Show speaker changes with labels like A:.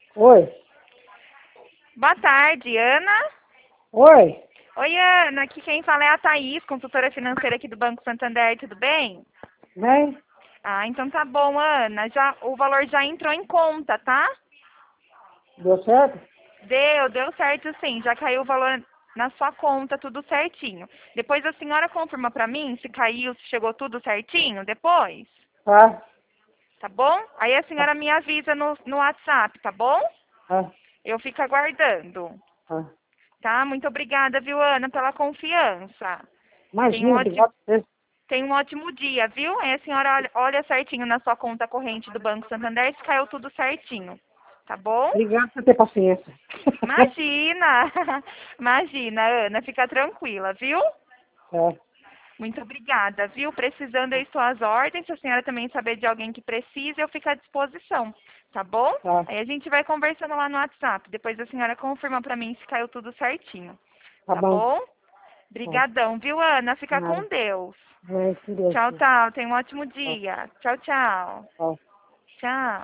A: Oi.
B: Boa tarde, Ana.
A: Oi.
B: Oi, Ana. Aqui quem fala é a Thaís, consultora financeira aqui do Banco Santander. Tudo bem?
A: Bem?
B: Ah, então tá bom, Ana. O valor já entrou em conta, tá?
A: Deu certo?
B: Deu certo sim. Já caiu o valor na sua conta, tudo certinho. Depois a senhora confirma pra mim se caiu, se chegou tudo certinho depois,
A: Tá.
B: tá bom? Aí a senhora me avisa no WhatsApp, tá bom?
A: Tá.
B: Eu fico aguardando.
A: Tá.
B: Tá? Muito obrigada, viu, Ana, pela confiança. Tenha um
A: Imagina,
B: ótimo,
A: obrigado por você.
B: tenha um ótimo dia, viu? Aí a senhora olha certinho na sua conta corrente do Banco Santander se caiu tudo certinho. Tá bom?
A: Obrigado por ter paciência.
B: Imagina! Imagina, Ana, fica tranquila, viu?
A: É.
B: Muito obrigada, viu? Precisando aí suas ordens, se a senhora também saber de alguém que precisa, eu fico à disposição, tá bom?
A: Tá.
B: Aí a gente vai conversando lá no WhatsApp. Depois a senhora confirma pra mim se caiu tudo certinho,
A: Tá
B: tá
A: bom.
B: bom?
A: Tá.
B: Brigadão, viu, Ana? Fica
A: Nada.
B: com Deus.
A: Mas, com Deus.
B: Tchau, tchau. Tenha um ótimo
A: Tá.
B: dia. Tchau, tchau.
A: Tá.
B: Tchau.